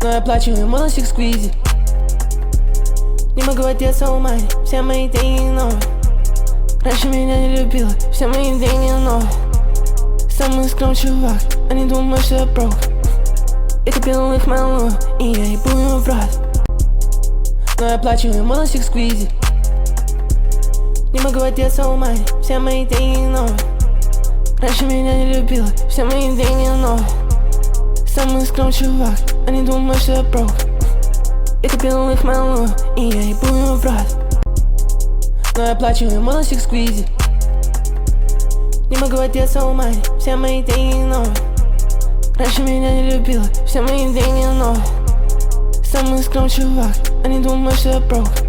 Но я плачу и молодчик сквизи. Не могу одеться в мае, все мои деньги новые. Раньше меня не любила, все мои деньги новые. Самый скромный чувак, они думают, что я broke. Я купил их малую, и я ебу им в рот. Но я плачу и молодчик сквизи. Не могу одеться в мае, все мои деньги новые. Раньше меня не любила, все мои деньги новые. Самый скромный чувак, они думают, что я broke. Я купил их малую, и я ебу им в рот. Но я плачу и молодчик сквизи. Не могу одеться в мае, все мои деньги новые. Раньше меня не любила, все мои деньги новые. Самый скромный чувак, они думают, что я broke.